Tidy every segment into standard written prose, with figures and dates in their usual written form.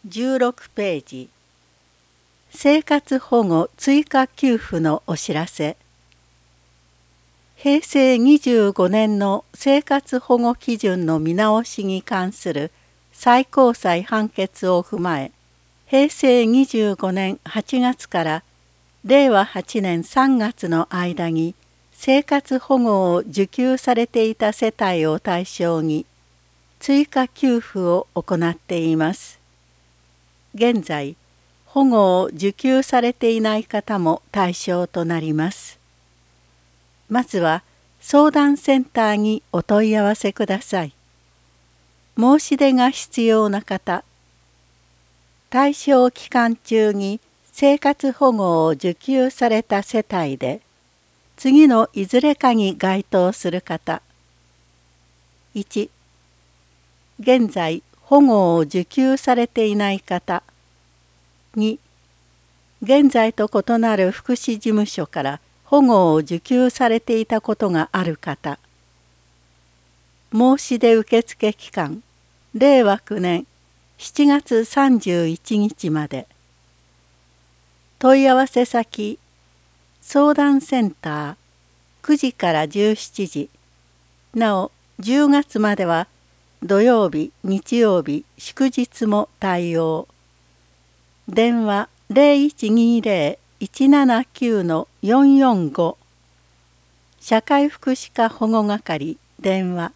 16ページ。生活保護追加給付のお知らせ。平成25年の生活保護基準の見直しに関する最高裁判決を踏まえ、平成25年8月から令和8年3月の間に生活保護を受給されていた世帯を対象に追加給付を行っています。現在、保護を受給されていない方も対象となります。まずは相談センターにお問い合わせください。申し出が必要な方、対象期間中に生活保護を受給された世帯で、次のいずれかに該当する方。1、現在保護を受給されていない方。2、現在と異なる福祉事務所から保護を受給されていたことがある方。申し出受付期間、令和9年7月31日まで。問い合わせ先、相談センター9時から17時。なお、10月までは土曜日、日曜日、祝日も対応。電話0120-179-445。社会福祉課保護係電話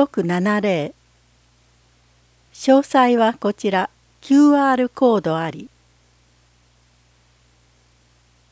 51-6670。詳細はこちら QR コードあり。